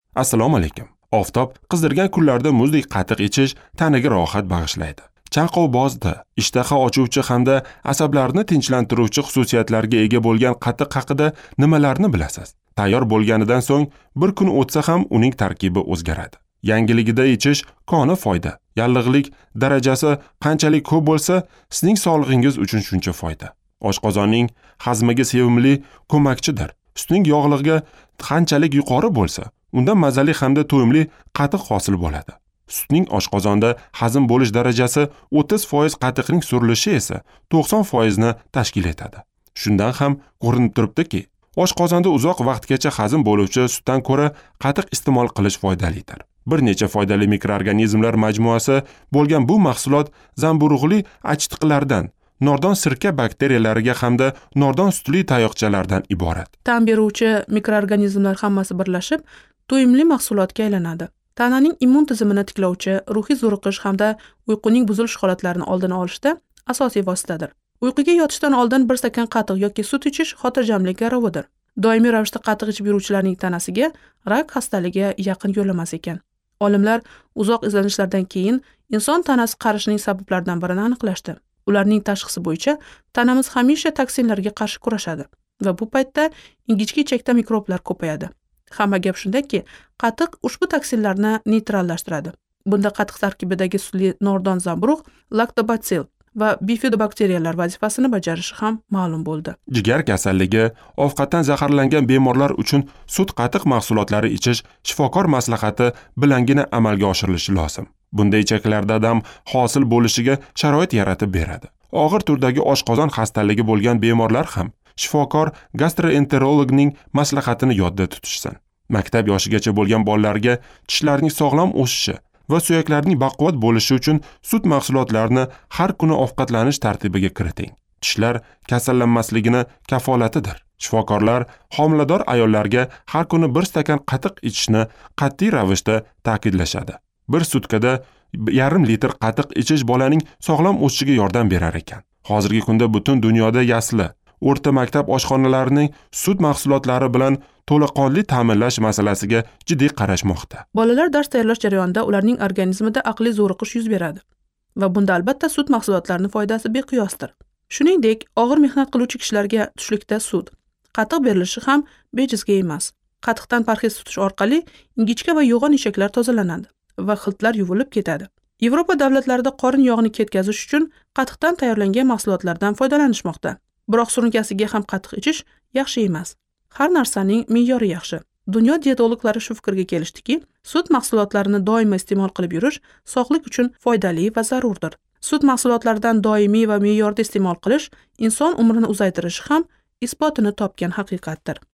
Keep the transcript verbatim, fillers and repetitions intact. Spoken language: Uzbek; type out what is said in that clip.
Assalomu alaykum. Oftob qizdirgan kunlarda muzdek qatiq ichish tanaga rohat bag'ishlaydi. Chanqov bozdi, ishtaha ochuvchi hamda asablarni tinchlantiruvchi xususiyatlarga ega bo'lgan qatiq haqida nimalarni bilasiz? Tayyor bo'lganidan so'ng bir kun o'tsa ham uning tarkibi o'zgaradi. Yangiligida ichish koni foyda. Yallig'lik darajasi qanchalik ko'p bo'lsa, sizning sog'lig'ingiz uchun shuncha foyda. Oshqozonning hazmiga sevimli ko'makchidir. Sutning yog'lig'i qanchalik yuqori bo'lsa, undan mazali hamda to'yimli qatiq hosil bo'ladi. Sutning oshqozonda hazm bo'lish darajasi o'ttiz foiz, qatiqning surilishi esa to'qson foiz ni tashkil etadi. Shundan ham ko'rinib turibdiki, oshqozonda uzoq vaqtgacha hazm bo'luvchi sutdan ko'ra qatiq iste'mol qilish foydalidir. Bir necha foydali mikroorganizmlar majmuasi bo'lgan bu mahsulot zamburug'li achitqilardan, nordon sirka bakteriyalariga hamda nordon sutli tayoqchalardan iborat. Ta'm beruvchi mikroorganizmlar hammasi birlashib to'yimli mahsulotga aylanadi. Tananing immun tizimini tiklovchi, ruhiy zo'riqish hamda uyquning buzilish holatlarini oldini olishda asosiy vositadir. Uyquga yotishdan oldin bir stakan qatiq yoki sut ichish xotirjamlik garovidir. Doimiy ravishda qatiq ichib yuruvchilarning tanasiga rak xastaligi yaqin yo'lamas ekan. Olimlar uzoq izlanishlardan keyin inson tanasi qarishining sabablaridan birini aniqlashdi. Ularning tashxisi bo'yicha tanamiz hamisha toksinlarga qarshi kurashadi va bu paytda ingichka ichakda mikroblar ko'payadi. Hamma gap shundaki, qatiq ushbu toksinlarni neytrallashtiradi. Bunda qatiq tarkibidagi sutli nordon zamburug' laktobacil va bifidobakteriyalar vazifasini bajarishi ham ma'lum bo'ldi. Jigar kasalligi, ovqatdan zaharlangan bemorlar uchun sut qatiq mahsulotlari ichish shifokor maslahati bilangina amalga oshirilishi lozim. Bunday ichaklarda dam hosil bo'lishiga sharoit yaratib beradi. Og'ir turdagi oshqozon xastaligi bo'lgan bemorlar ham shifokor gastroenterologning maslahatini yodda tutishsin. Maktab yoshigacha bo'lgan bolalarga tishlarning sog'lom o'sishi va suyaklarning baquvvat bo'lishi uchun sut mahsulotlarini har kuni ovqatlanish tartibiga kiriting. Tishlar kasallanmasligini kafolatidir. Shifokorlar homilador ayollarga har kuni bir stakan qatiq ichishni qat'iy ravishda ta'kidlashadi. Bir sutkada yarim litr qatiq ichish bolaning sog'lom o'sishiga yordam berar ekan. Hozirgi kunda butun dunyoda yasli, o'rta maktab oshxonalarining sut mahsulotlari bilan to'laqonli ta'minlash masalasiga jiddiy qarashmoqda. Bolalar dars tayyorlash jarayonida ularning organizmida aqliy zo'riqish yuz beradi va bunda albatta sut mahsulotlarining foydasi beqiyosdir. Shuningdek, og'ir mehnat qiluvchi kishilarga tushlikda sut, qatiq berilishi ham bejizga emas. Qatiqdan parhez tutish orqali ingichka va yo'g'on ichaklar tozalanadi va xiltlar yuvilib ketadi. Yevropa davlatlarida qorin yog'ini ketkazish uchun qatiqdan tayyorlangan mahsulotlardan foydalanishmoqda. Biroq surunkasiga ham qatiq ichish yaxshi emas. Har narsaning me'yori yaxshi. Dunyo dietologlari shu fikrga kelishdiki, sut mahsulotlarini doimo iste'mol qilib yurish sog'lik uchun foydali va zarurdir. Sut mahsulotlaridan doimiy va me'yorda iste'mol qilish inson umrini uzaytirishi ham isbotini topgan haqiqatdir.